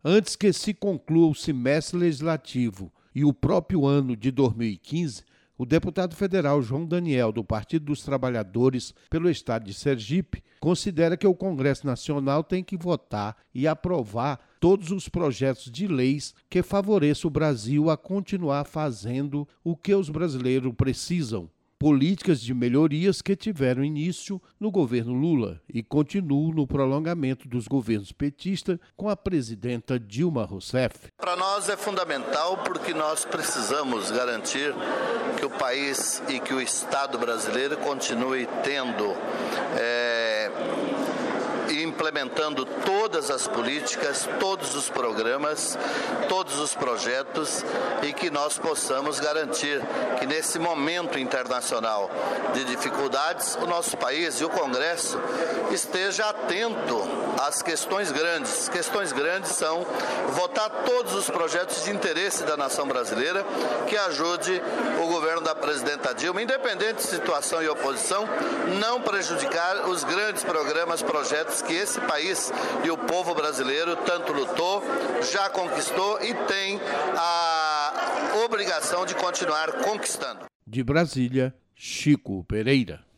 Antes que se conclua o semestre legislativo e o próprio ano de 2015, o deputado federal João Daniel, do Partido dos Trabalhadores pelo Estado de Sergipe, considera que o Congresso Nacional tem que votar e aprovar todos os projetos de leis que favoreçam o Brasil a continuar fazendo o que os brasileiros precisam. Políticas de melhorias que tiveram início no governo Lula e continuam no prolongamento dos governos petistas com a presidenta Dilma Rousseff. Para nós é fundamental porque nós precisamos garantir que o país e que o Estado brasileiro continue tendo e implementando todas as políticas, todos os programas, todos os projetos e que nós possamos garantir que nesse momento internacional de dificuldades, o nosso país e o Congresso esteja atento às questões grandes. Questões grandes são votar todos os projetos de interesse da nação brasileira que ajude o governo da presidenta Dilma, independente de situação e oposição, não prejudicar os grandes programas, projetos que esse país e o povo brasileiro tanto lutou, já conquistou e tem a obrigação de continuar conquistando. De Brasília, Chico Pereira.